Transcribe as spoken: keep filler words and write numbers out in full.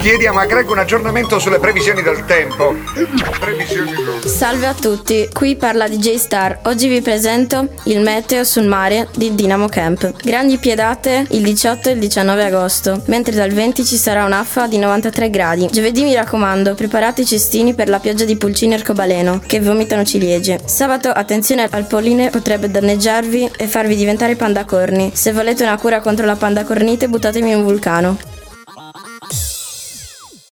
Chiedi a McGregor un aggiornamento sulle previsioni del tempo. Previsioni del... Salve a tutti, qui parla D J Star. Oggi vi presento il meteo sul mare di Dinamo Camp. Grandi piedate il diciotto e il diciannove agosto, mentre dal venti ci sarà un'affa di novantatré gradi. Giovedì mi raccomando, preparate i cestini per la pioggia di pulcini arcobaleno che vomitano ciliegie. Sabato attenzione al polline, potrebbe danneggiarvi e farvi diventare pandacorni. Se volete una cura contro la pandacornite, buttatemi in un vulcano.